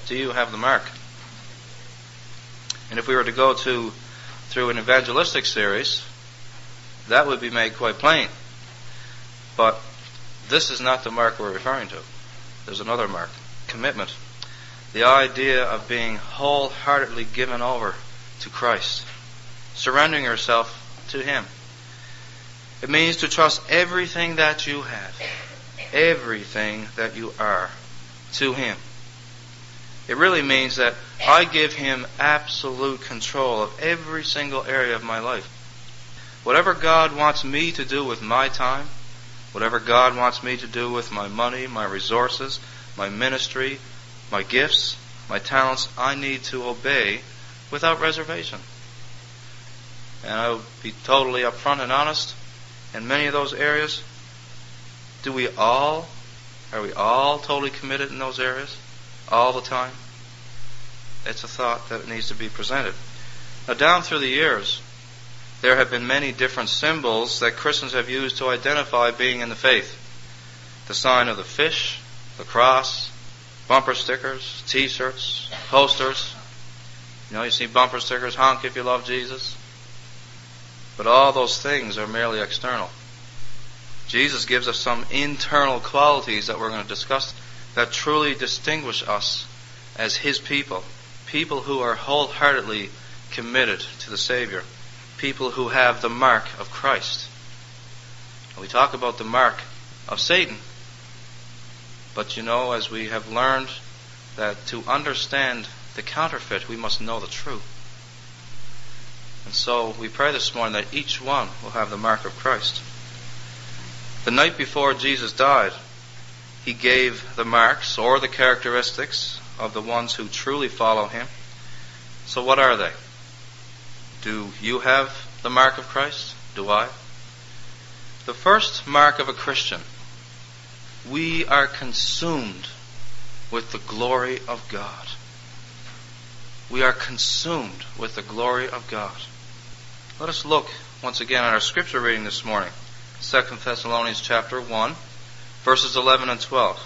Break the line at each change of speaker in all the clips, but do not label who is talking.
Do you have the mark? And if we were to go through an evangelistic series, that would be made quite plain. But this is not the mark we're referring to. There's another mark, commitment. The idea of being wholeheartedly given over to Christ, surrendering yourself to Him. It means to trust everything that you have, everything that you are, to Him. It really means that I give Him absolute control of every single area of my life. Whatever God wants me to do with my time, whatever God wants me to do with my money, my resources, my ministry, my gifts, my talents, I need to obey without reservation. And I'll be totally upfront and honest. In many of those areas, are we all totally committed in those areas? All the time? It's a thought that needs to be presented. Now, down through the years, there have been many different symbols that Christians have used to identify being in the faith. The sign of the fish, the cross, bumper stickers, t-shirts, posters. You see bumper stickers, honk if you love Jesus. But all those things are merely external. Jesus gives us some internal qualities that we're going to discuss that truly distinguish us as His people. People who are wholeheartedly committed to the Savior. People who have the mark of Christ. And we talk about the mark of Satan. But as we have learned that to understand the counterfeit, we must know the true. And so we pray this morning that each one will have the mark of Christ. The night before Jesus died, He gave the marks or the characteristics of the ones who truly follow Him. So what are they? Do you have the mark of Christ? Do I? The first mark of a Christian: we are consumed with the glory of God. We are consumed with the glory of God. Let us look once again at our scripture reading this morning. 2 Thessalonians chapter 1, verses 11 and 12.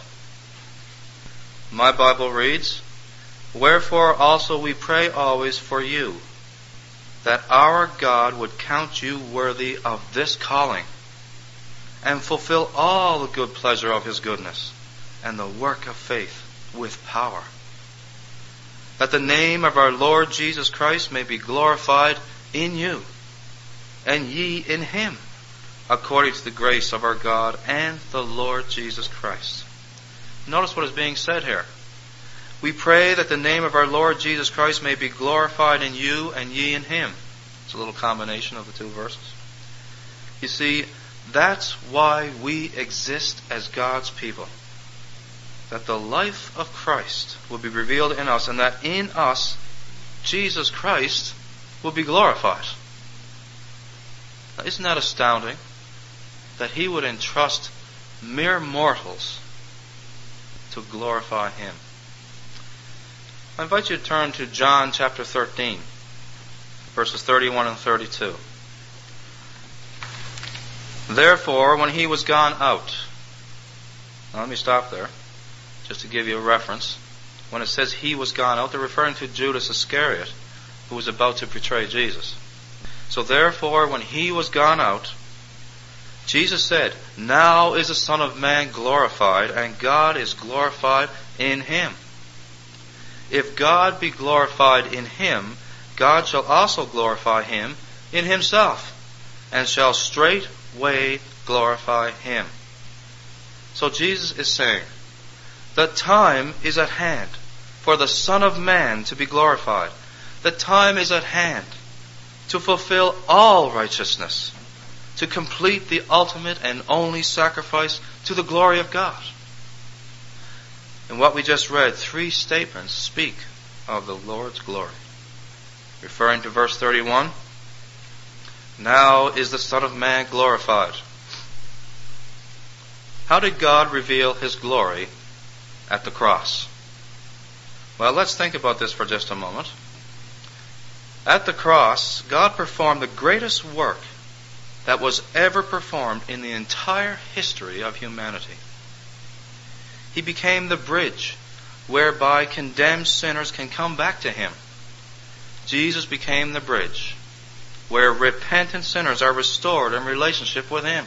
My Bible reads, "Wherefore also we pray always for you, that our God would count you worthy of this calling, and fulfill all the good pleasure of His goodness, and the work of faith with power. That the name of our Lord Jesus Christ may be glorified in you, and ye in Him, according to the grace of our God and the Lord Jesus Christ." Notice what is being said here. We pray that the name of our Lord Jesus Christ may be glorified in you and ye in Him. It's a little combination of the two verses. You see, that's why we exist as God's people. That the life of Christ will be revealed in us, and that in us, Jesus Christ will be glorified. Now, isn't that astounding? That He would entrust mere mortals to glorify Him. I invite you to turn to John chapter 13, verses 31 and 32. "Therefore, when He was gone out..." Now let me stop there, just to give you a reference. When it says He was gone out, they're referring to Judas Iscariot, who was about to betray Jesus. So therefore, when He was gone out, Jesus said, "Now is the Son of Man glorified, and God is glorified in Him. If God be glorified in Him, God shall also glorify Him in Himself, and shall straightway glorify Him." So Jesus is saying, the time is at hand for the Son of Man to be glorified. The time is at hand to fulfill all righteousness, to complete the ultimate and only sacrifice to the glory of God. In what we just read, 3 statements speak of the Lord's glory. Referring to verse 31, "Now is the Son of Man glorified." How did God reveal His glory at the cross? Well, let's think about this for just a moment. At the cross, God performed the greatest work that was ever performed in the entire history of humanity. He became the bridge whereby condemned sinners can come back to Him. Jesus became the bridge where repentant sinners are restored in relationship with Him.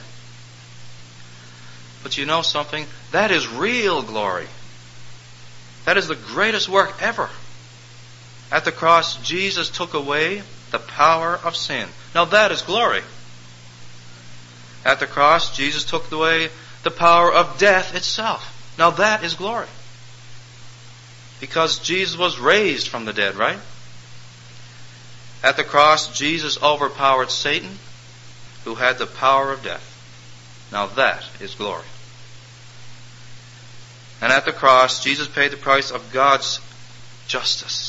But you know something? That is real glory. That is the greatest work ever. At the cross, Jesus took away the power of sin. Now that is glory. At the cross, Jesus took away the power of death itself. Now that is glory. Because Jesus was raised from the dead, right? At the cross, Jesus overpowered Satan, who had the power of death. Now that is glory. And at the cross, Jesus paid the price of God's justice.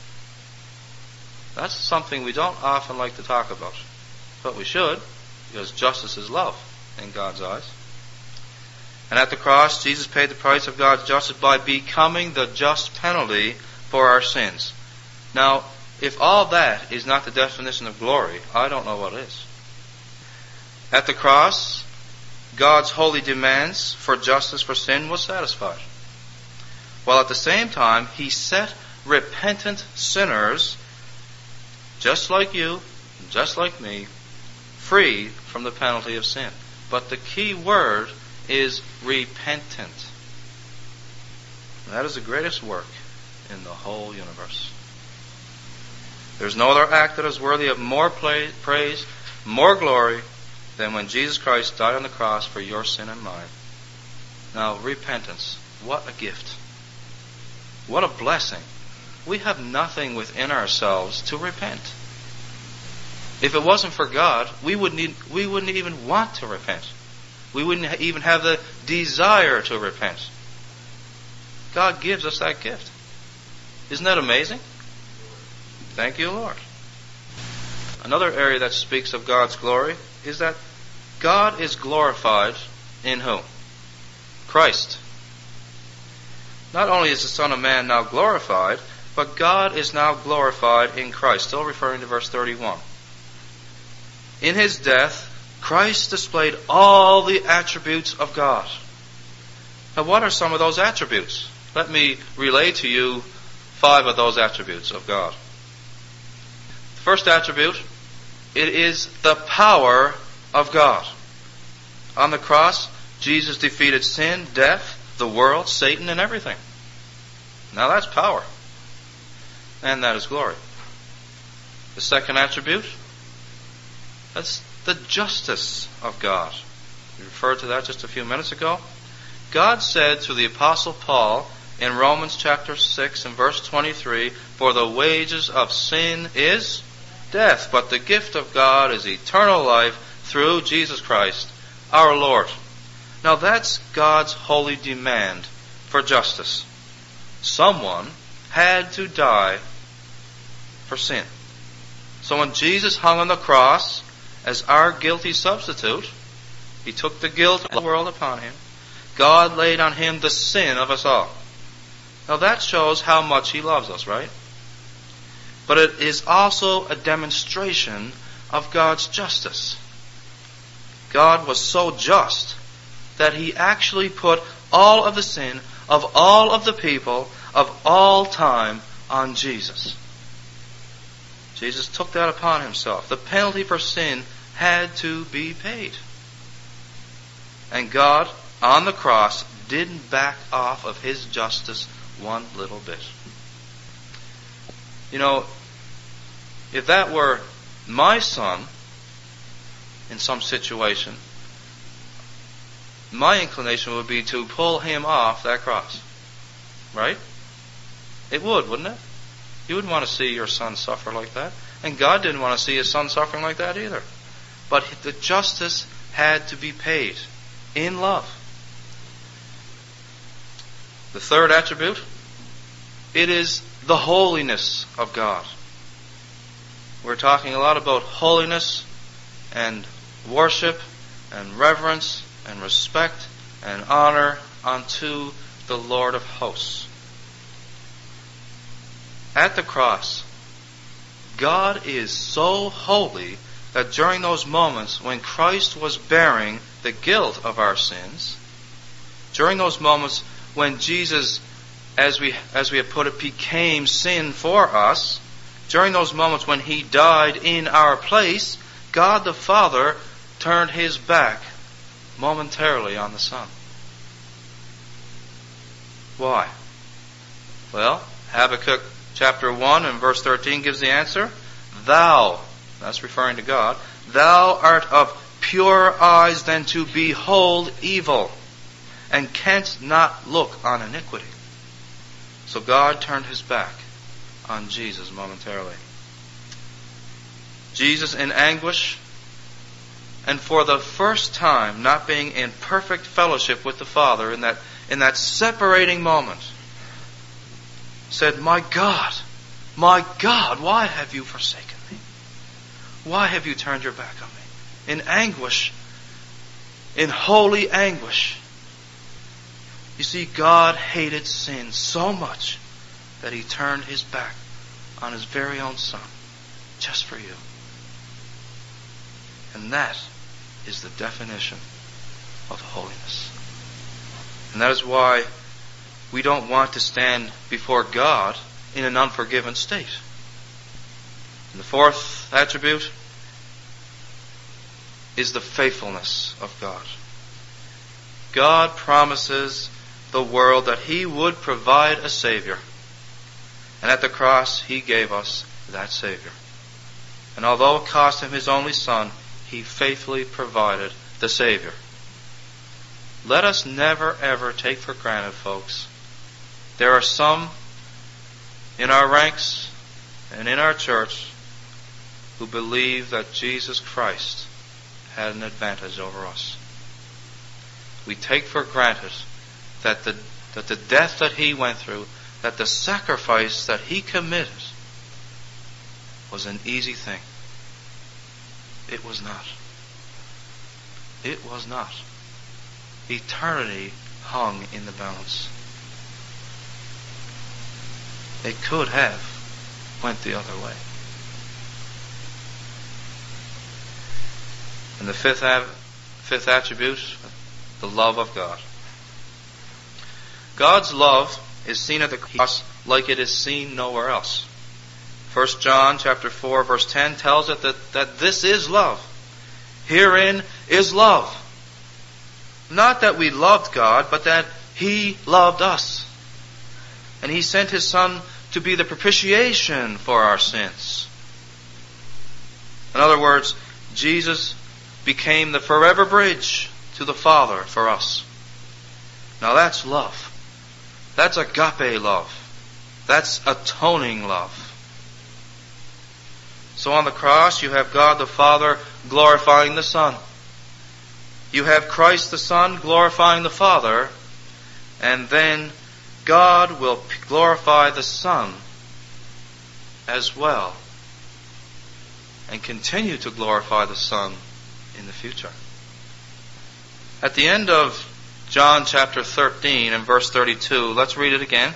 That's something we don't often like to talk about. But we should, because justice is love in God's eyes. And at the cross, Jesus paid the price of God's justice by becoming the just penalty for our sins. Now, if all that is not the definition of glory, I don't know what is. At the cross, God's holy demands for justice for sin was satisfied. While at the same time, He set repentant sinners, just like you, just like me, free from the penalty of sin. But the key word is repentant. That is the greatest work in the whole universe. There's no other act that is worthy of more praise, more glory, than when Jesus Christ died on the cross for your sin and mine. Now, repentance, what a gift. What a blessing. We have nothing within ourselves to repent. If it wasn't for God, we wouldn't even want to repent. We wouldn't even have the desire to repent. God gives us that gift. Isn't that amazing? Thank you, Lord. Another area that speaks of God's glory is that God is glorified in who? Christ. Not only is the Son of Man now glorified, but God is now glorified in Christ. Still referring to verse 31. In His death, Christ displayed all the attributes of God. Now, what are some of those attributes? Let me relay to you 5 of those attributes of God. The first attribute, it is the power of God. On the cross, Jesus defeated sin, death, the world, Satan, and everything. Now that's power. And that is glory. The second attribute, that's the justice of God. We referred to that just a few minutes ago. God said to the Apostle Paul in Romans chapter 6 and verse 23, "For the wages of sin is death, but the gift of God is eternal life through Jesus Christ, our Lord." Now that's God's holy demand for justice. Someone had to die for sin. So when Jesus hung on the cross as our guilty substitute, He took the guilt of the world upon Him. God laid on Him the sin of us all. Now that shows how much He loves us, right? But it is also a demonstration of God's justice. God was so just that He actually put all of the sin of all of the people of all time on Jesus. Jesus took that upon Himself. The penalty for sin had to be paid. And God, on the cross, didn't back off of His justice one little bit. You know, if that were my son in some situation, my inclination would be to pull him off that cross. Right? It would, wouldn't it? You wouldn't want to see your son suffer like that. And God didn't want to see His son suffering like that either. But the justice had to be paid in love. The third attribute, it is the holiness of God. We're talking a lot about holiness and worship and reverence and respect and honor unto the Lord of hosts. At the cross, God is so holy that during those moments when Christ was bearing the guilt of our sins, during those moments when Jesus as we have put it, became sin for us, during those moments when He died in our place, God the Father turned His back momentarily on the Son. Why? Well, Habakkuk chapter 1 and verse 13 gives the answer. Thou, that's referring to God, thou art of purer eyes than to behold evil, and canst not look on iniquity. So God turned His back on Jesus momentarily. Jesus in anguish, and for the first time not being in perfect fellowship with the Father in that separating moment, said, my God, why have you forsaken me? Why have you turned your back on me? In anguish, in holy anguish. You see, God hated sin so much that He turned His back on His very own Son, just for you. And that is the definition of holiness. And that is why we don't want to stand before God in an unforgiven state. And the fourth attribute is the faithfulness of God. God promises the world that He would provide a Savior. And at the cross, He gave us that Savior. And although it cost Him His only Son, He faithfully provided the Savior. Let us never ever take for granted, folks. There are some in our ranks and in our church who believe that Jesus Christ had an advantage over us. We take for granted that the death that He went through, that the sacrifice that He committed was an easy thing. It was not. It was not. Eternity hung in the balance. It could have went the other way. And the fifth attribute, the love of God. God's love is seen at the cross like it is seen nowhere else. 1 John chapter 4 verse 10 tells it that this is love. Herein is love. Not that we loved God, but that He loved us. And He sent His Son to be the propitiation for our sins. In other words, Jesus became the forever bridge to the Father for us. Now that's love. That's agape love. That's atoning love. So on the cross, you have God the Father glorifying the Son. You have Christ the Son glorifying the Father. And then God will glorify the Son as well. And continue to glorify the Son in the future. At the end of John chapter 13 and verse 32, let's read it again.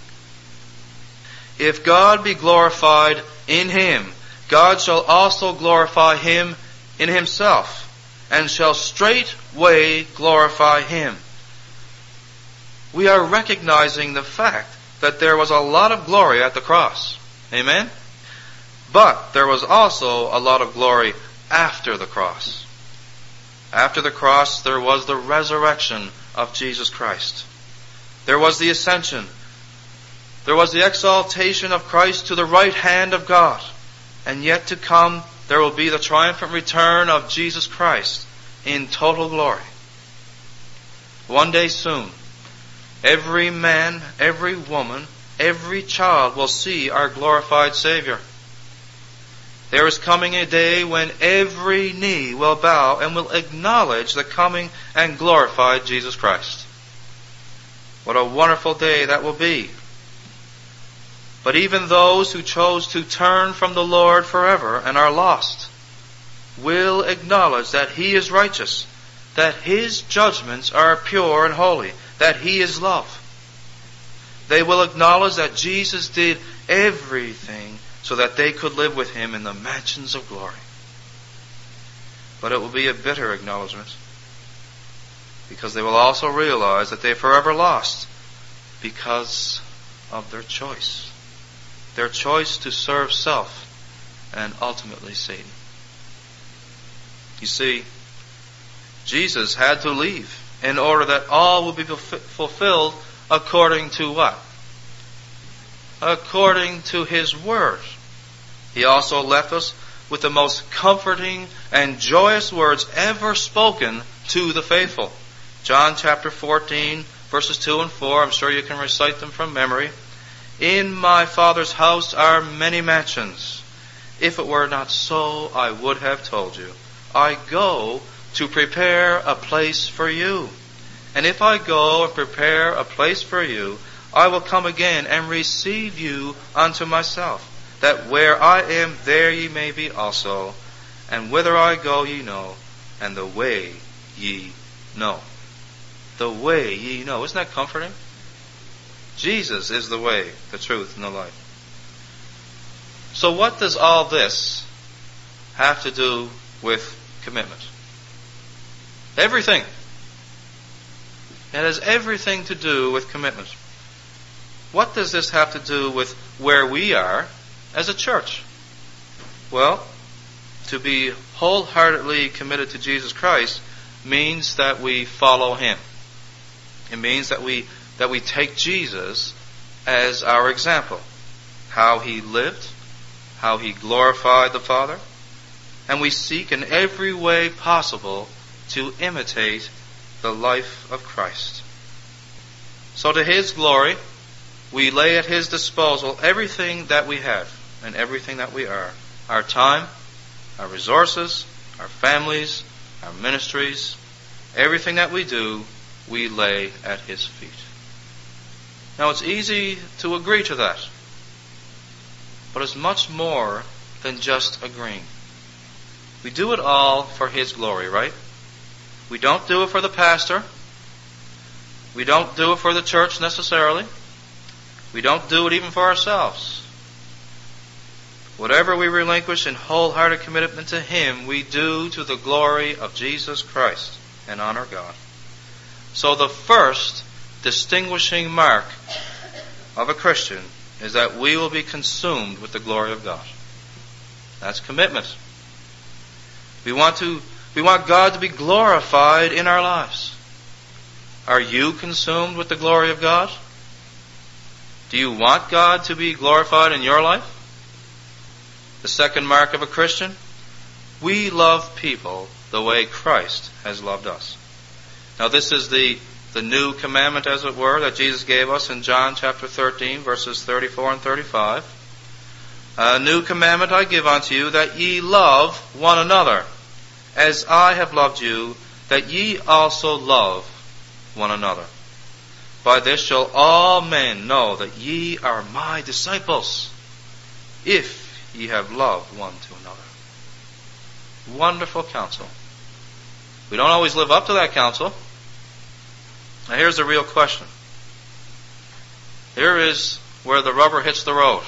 If God be glorified in Him, God shall also glorify Him in Himself, and shall straightway glorify Him. We are recognizing the fact that there was a lot of glory at the cross. Amen? But there was also a lot of glory after the cross. After the cross, there was the resurrection of Jesus Christ. There was the ascension. There was the exaltation of Christ to the right hand of God. And yet to come, there will be the triumphant return of Jesus Christ in total glory. One day soon, every man, every woman, every child will see our glorified Savior. There is coming a day when every knee will bow and will acknowledge the coming and glorified Jesus Christ. What a wonderful day that will be. But even those who chose to turn from the Lord forever and are lost will acknowledge that He is righteous, that His judgments are pure and holy, that He is love. They will acknowledge that Jesus did everything so that they could live with Him in the mansions of glory. But it will be a bitter acknowledgement, because they will also realize that they are forever lost, because of their choice. Their choice to serve self and ultimately Satan. You see, Jesus had to leave in order that all would be fulfilled according to what? According to His Word. He also left us with the most comforting and joyous words ever spoken to the faithful. John chapter 14, verses 2 and 4. I'm sure you can recite them from memory. In my Father's house are many mansions. If it were not so, I would have told you. I go to prepare a place for you. And if I go and prepare a place for you, I will come again and receive you unto myself, that where I am, there ye may be also. And whither I go ye know, and the way ye know. The way ye know. Isn't that comforting? Jesus is the way, the truth, and the life. So what does all this have to do with commitment? Everything. It has everything to do with commitment. What does this have to do with where we are as a church? Well, to be wholeheartedly committed to Jesus Christ means that we follow Him. It means that we take Jesus as our example. How He lived, how He glorified the Father, and we seek in every way possible to imitate the life of Christ. So to His glory, we lay at His disposal everything that we have and everything that we are. Our time, our resources, our families, our ministries, everything that we do, we lay at His feet. Now it's easy to agree to that, but it's much more than just agreeing. We do it all for His glory, right? We don't do it for the pastor. We don't do it for the church necessarily. We don't do it even for ourselves. Whatever we relinquish in wholehearted commitment to Him, we do to the glory of Jesus Christ and honor God. So the first distinguishing mark of a Christian is that we will be consumed with the glory of God. That's commitment. We want God to be glorified in our lives. Are you consumed with the glory of God? Do you want God to be glorified in your life? The second mark of a Christian, we love people the way Christ has loved us. Now this is the new commandment, as it were, that Jesus gave us in John chapter 13, verses 34 and 35. A new commandment I give unto you, that ye love one another, as I have loved you, that ye also love one another. By this shall all men know that ye are my disciples, if ye have loved one to another. Wonderful counsel. We don't always live up to that counsel. Now here's the real question. Here is where the rubber hits the road.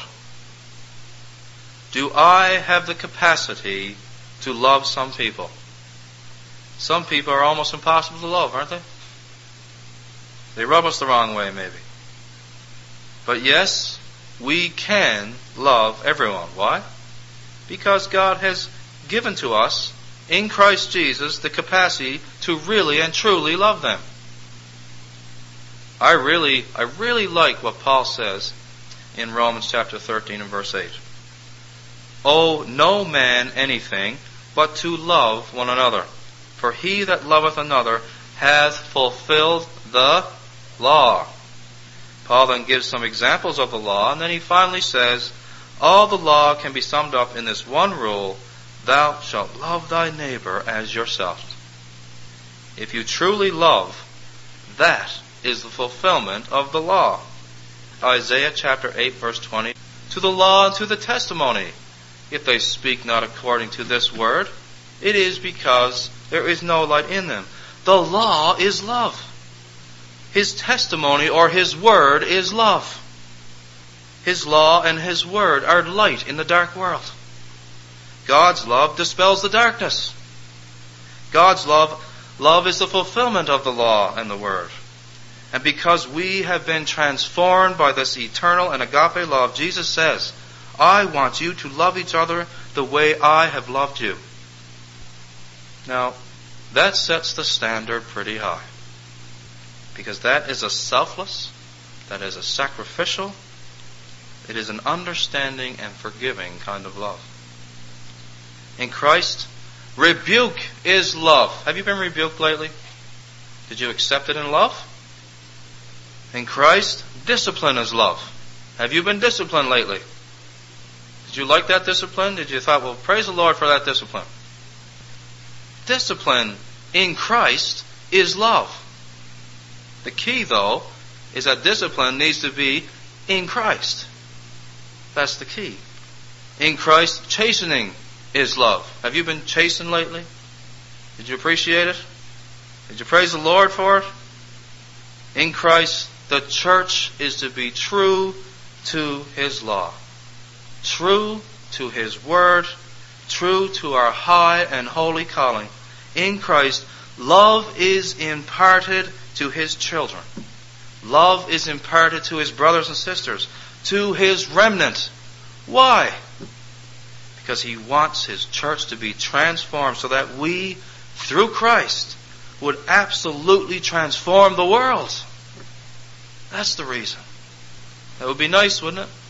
Do I have the capacity to love some people? Some people are almost impossible to love, aren't they? They rub us the wrong way, maybe. But yes, we can love everyone. Why? Because God has given to us, in Christ Jesus, the capacity to really and truly love them. I really like what Paul says in Romans chapter 13 and verse 8. Owe no man anything but to love one another. For he that loveth another hath fulfilled the law. Paul then gives some examples of the law, and then he finally says, all the law can be summed up in this one rule, thou shalt love thy neighbor as yourself. If you truly love, that is the fulfillment of the law. Isaiah chapter 8 verse 20. To the law and to the testimony, if they speak not according to this word, it is because there is no light in them. The law is love. His testimony or His word is love. His law and His word are light in the dark world. God's love dispels the darkness. God's love is the fulfillment of the law and the word. And because we have been transformed by this eternal and agape love, Jesus says, I want you to love each other the way I have loved you. Now, that sets the standard pretty high. Because that is a selfless, that is a sacrificial, it is an understanding and forgiving kind of love. In Christ, rebuke is love. Have you been rebuked lately? Did you accept it in love? In Christ, discipline is love. Have you been disciplined lately? Did you like that discipline? Did you thought, well, praise the Lord for that discipline? Discipline in Christ is love. The key, though, is that discipline needs to be in Christ. That's the key. In Christ, chastening is love. Have you been chastened lately? Did you appreciate it? Did you praise the Lord for it? In Christ, the church is to be true to His law, true to His word, true to our high and holy calling. In Christ, love is imparted to His children. Love is imparted to His brothers and sisters, to His remnant. Why? Because He wants His church to be transformed so that we, through Christ, would absolutely transform the world. That's the reason. That would be nice, wouldn't it?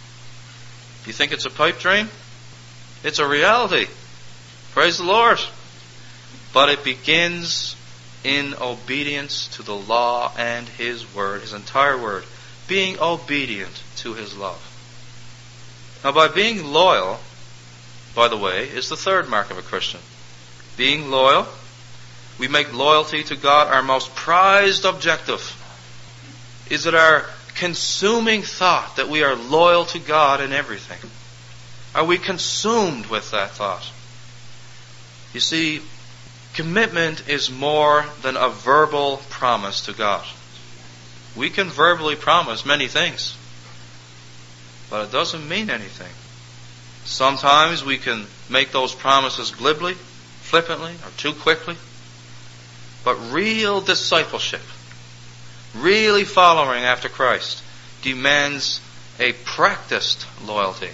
You think it's a pipe dream? It's a reality. Praise the Lord. But it begins in obedience to the law and His word, His entire word. Being obedient to His love. Now, by being loyal, by the way, is the third mark of a Christian. Being loyal, we make loyalty to God our most prized objective. Is it our consuming thought that we are loyal to God in everything? Are we consumed with that thought? You see, commitment is more than a verbal promise to God. We can verbally promise many things, but it doesn't mean anything. Sometimes we can make those promises glibly, flippantly, or too quickly. But real discipleship, really following after Christ, demands a practiced loyalty.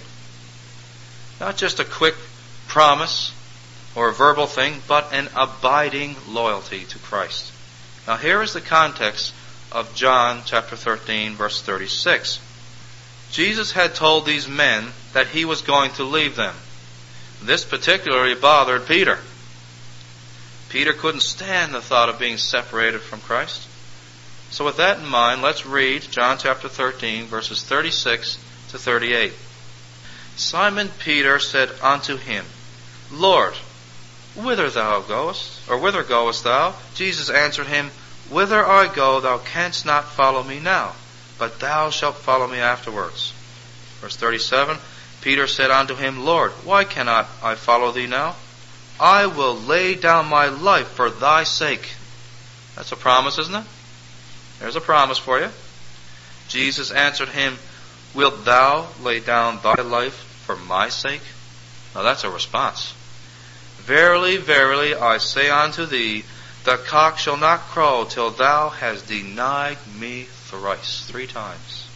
Not just a quick promise or a verbal thing, but an abiding loyalty to Christ. Now here is the context of John chapter 13, verse 36. Jesus had told these men that He was going to leave them. This particularly bothered Peter. Peter couldn't stand the thought of being separated from Christ. So with that in mind, let's read John chapter 13, verses 36 to 38. Simon Peter said unto Him, Lord, whither goest thou? Jesus answered him, Whither I go, thou canst not follow me now, but thou shalt follow me afterwards. Verse 37, Peter said unto Him, Lord, why cannot I follow thee now? I will lay down my life for thy sake. That's a promise, isn't it? There's a promise for you. Jesus answered him, Wilt thou lay down thy life for my sake? Now that's a response. Verily, verily, I say unto thee, the cock shall not crow till thou hast denied me thrice, 3 times.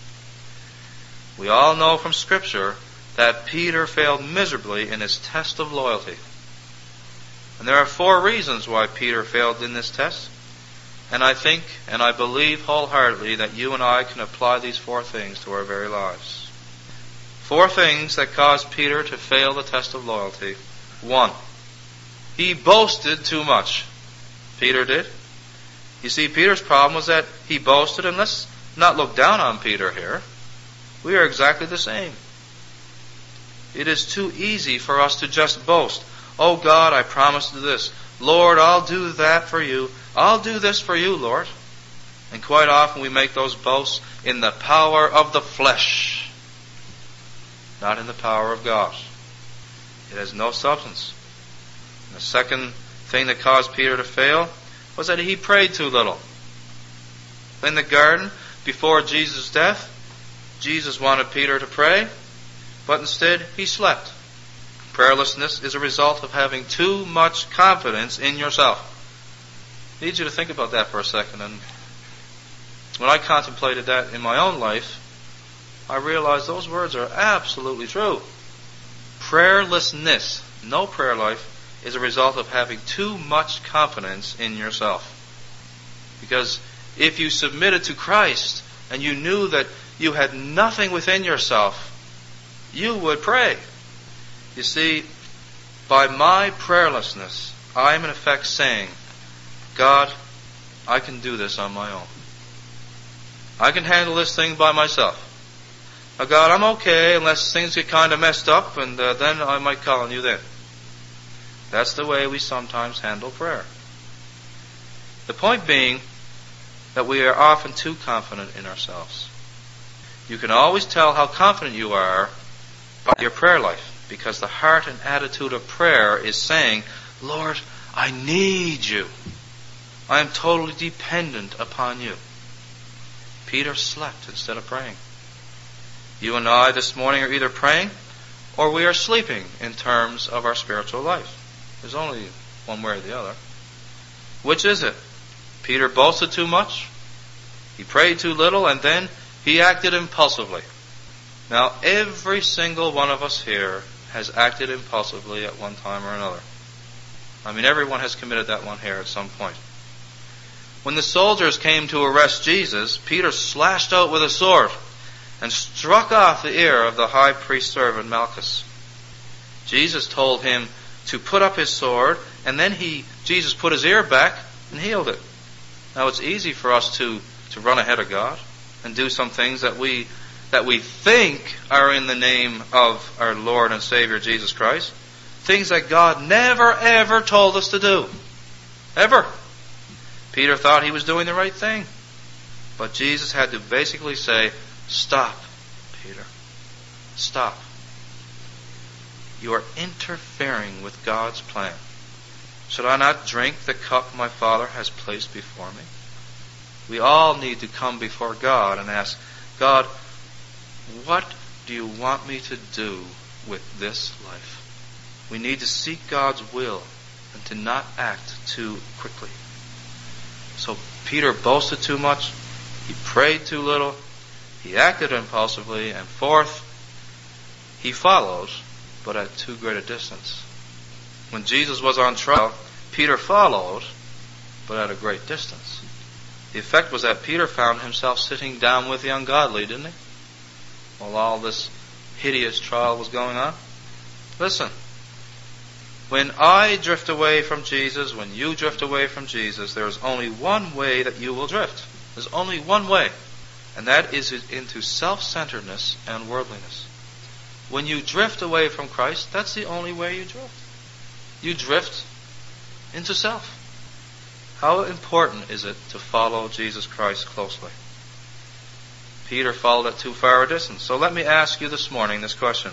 We all know from Scripture that Peter failed miserably in his test of loyalty. And there are 4 reasons why Peter failed in this test. And I think and I believe wholeheartedly that you and I can apply these 4 things to our very lives. 4 things that caused Peter to fail the test of loyalty. 1, he boasted too much. Peter did. You see, Peter's problem was that he boasted, and let's not look down on Peter here. We are exactly the same. It is too easy for us to just boast. Oh God, I promised you this. Lord, I'll do that for you. I'll do this for you, Lord. And quite often we make those boasts in the power of the flesh, not in the power of God. It has no substance. And the second thing that caused Peter to fail was that he prayed too little. In the garden, before Jesus' death, Jesus wanted Peter to pray, but instead he slept. Prayerlessness is a result of having too much confidence in yourself. I need you to think about that for a second. And When I contemplated that in my own life, I realized those words are absolutely true. Prayerlessness, no prayer life, is a result of having too much confidence in yourself. Because if you submitted to Christ and you knew that you had nothing within yourself, you would pray. You see, by my prayerlessness, I am in effect saying, God, I can do this on my own. I can handle this thing by myself. Now, God, I'm okay unless things get kind of messed up, and then I might call on you then. That's the way we sometimes handle prayer. The point being that we are often too confident in ourselves. You can always tell how confident you are by your prayer life, because the heart and attitude of prayer is saying, Lord, I need you. I am totally dependent upon you. Peter slept instead of praying. You and I this morning are either praying or we are sleeping in terms of our spiritual life. There's only one way or the other. Which is it? Peter boasted too much, he prayed too little, and then he acted impulsively. Now, every single one of us here has acted impulsively at one time or another. I mean, everyone has committed that one here at some point. When the soldiers came to arrest Jesus, Peter slashed out with a sword and struck off the ear of the high priest's servant Malchus. Jesus told him to put up his sword, and then Jesus put his ear back and healed it. Now, it's easy for us to run ahead of God and do some things that we think are in the name of our Lord and Savior Jesus Christ. Things that God never ever told us to do. Ever. Peter thought he was doing the right thing. But Jesus had to basically say, stop, Peter. Stop. You are interfering with God's plan. Should I not drink the cup my Father has placed before me? We all need to come before God and ask, God, what do you want me to do with this life? We need to seek God's will and to not act too quickly. So Peter boasted too much, he prayed too little, he acted impulsively, and fourth, he followed, but at too great a distance. When Jesus was on trial, Peter followed, but at a great distance. The effect was that Peter found himself sitting down with the ungodly, didn't he? While all this hideous trial was going on. Listen, when I drift away from Jesus, when you drift away from Jesus, there is only one way that you will drift. There's only one way, and that is into self-centeredness and worldliness. When you drift away from Christ, that's the only way you drift. You drift into self. How important is it to follow Jesus Christ closely? Peter followed at too far a distance. So let me ask you this morning this question.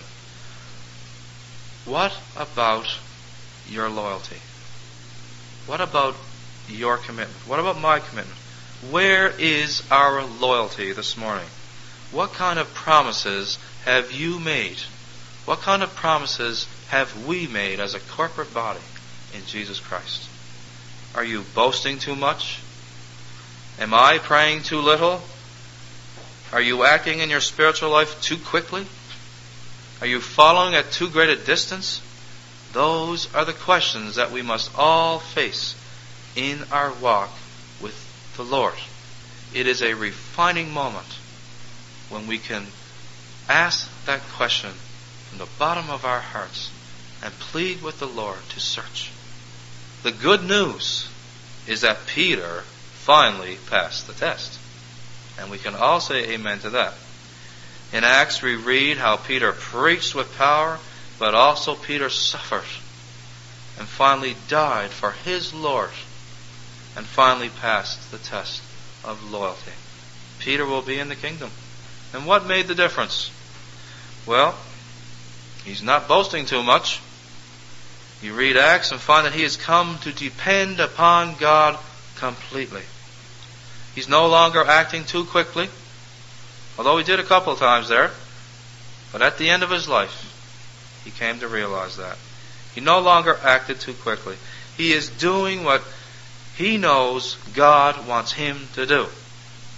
What about your loyalty? What about your commitment? What about my commitment? Where is our loyalty this morning? What kind of promises have you made? What kind of promises have we made as a corporate body in Jesus Christ? Are you boasting too much? Am I praying too little? Are you acting in your spiritual life too quickly? Are you following at too great a distance? Those are the questions that we must all face in our walk with the Lord. It is a refining moment when we can ask that question from the bottom of our hearts and plead with the Lord to search. The good news is that Peter finally passed the test. And we can all say amen to that. In Acts we read how Peter preached with power, but also Peter suffered and finally died for his Lord and finally passed the test of loyalty. Peter will be in the kingdom. And what made the difference? Well, he's not boasting too much. You read Acts and find that he has come to depend upon God completely. He's no longer acting too quickly, although he did a couple of times there. But at the end of his life, he came to realize that. He no longer acted too quickly. He is doing what he knows God wants him to do.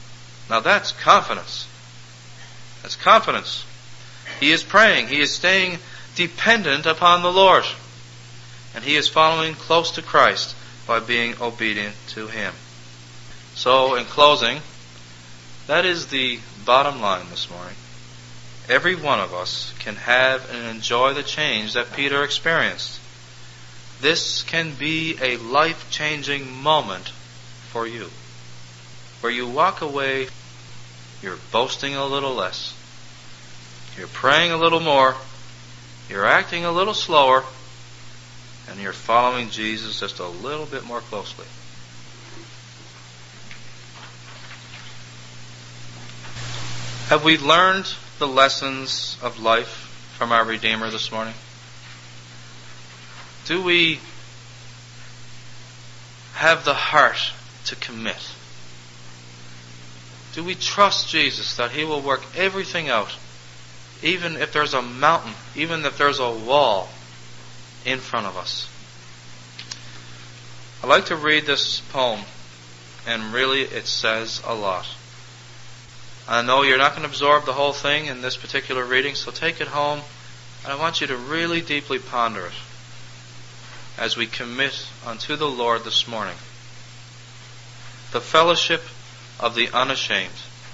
Now that's confidence. That's confidence. He is praying. He is staying dependent upon the Lord. And he is following close to Christ by being obedient to Him. So, in closing, that is the bottom line this morning. Every one of us can have and enjoy the change that Peter experienced. This can be a life-changing moment for you, where you walk away, you're boasting a little less, you're praying a little more, you're acting a little slower, and you're following Jesus just a little bit more closely. Have we learned the lessons of life from our Redeemer this morning? Do we have the heart to commit? Do we trust Jesus that He will work everything out, even if there's a mountain, even if there's a wall in front of us? I like to read this poem, and really it says a lot. I know you're not going to absorb the whole thing in this particular reading, so take it home, and I want you to really deeply ponder it as we commit unto the Lord this morning. The fellowship of the unashamed.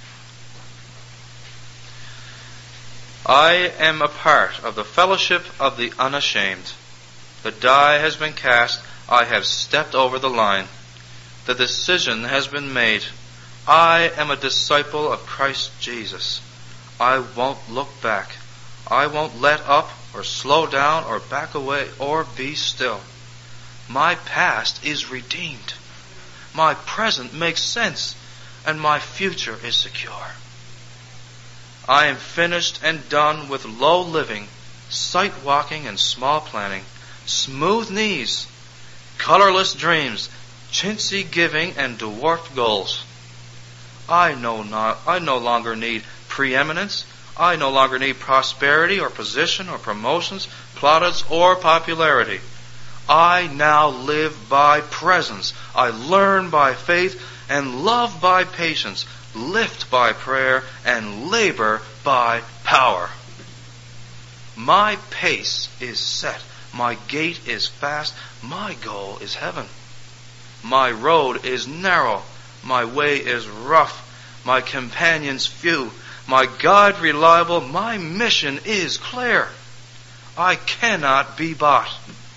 I am a part of the fellowship of the unashamed. The die has been cast. I have stepped over the line. The decision has been made. I am a disciple of Christ Jesus. I won't look back. I won't let up or slow down or back away or be still. My past is redeemed. My present makes sense, and my future is secure. I am finished and done with low living, sight walking and small planning, smooth knees, colorless dreams, chintzy giving and dwarfed goals. I no longer need preeminence. I no longer need prosperity or position or promotions, plaudits or popularity. I now live by presence. I learn by faith and love by patience, lift by prayer and labor by power. My pace is set. My gait is fast. My goal is heaven. My road is narrow. My way is rough. My companions few. My God reliable. My mission is clear. I cannot be bought.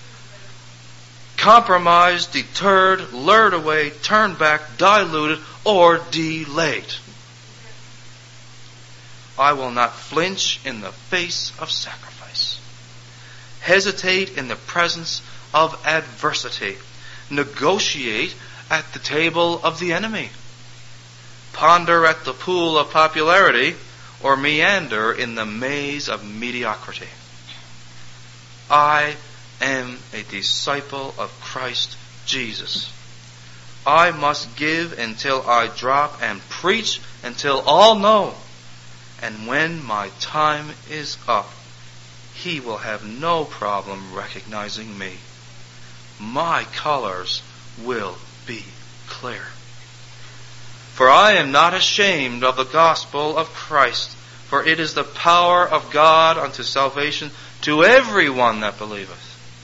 Compromised, deterred, lured away, turned back, diluted, or delayed. I will not flinch in the face of sacrifice. Hesitate in the presence of adversity. Negotiate at the table of the enemy. Ponder at the pool of popularity, or meander in the maze of mediocrity. I am a disciple of Christ Jesus. I must give until I drop and preach until all know. And when my time is up, He will have no problem recognizing me. My colors will be clear. For I am not ashamed of the gospel of Christ, for it is the power of God unto salvation to everyone that believeth.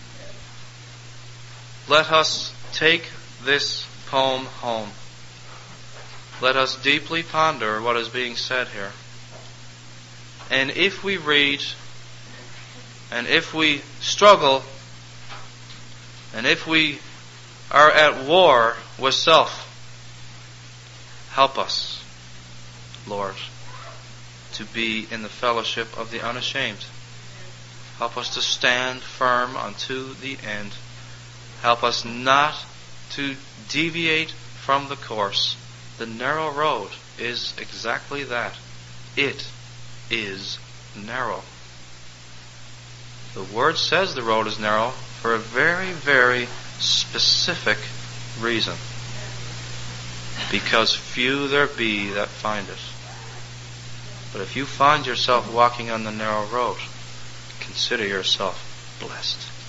Let us take this poem home. Let us deeply ponder what is being said here. And if we read, and if we struggle, and if we are at war with self, help us, Lord, to be in the fellowship of the unashamed. Help us to stand firm unto the end. Help us not to deviate from the course. The narrow road is exactly that. It is narrow. The Word says the road is narrow for a very, very specific reason. Because few there be that find it. But if you find yourself walking on the narrow road, consider yourself blessed.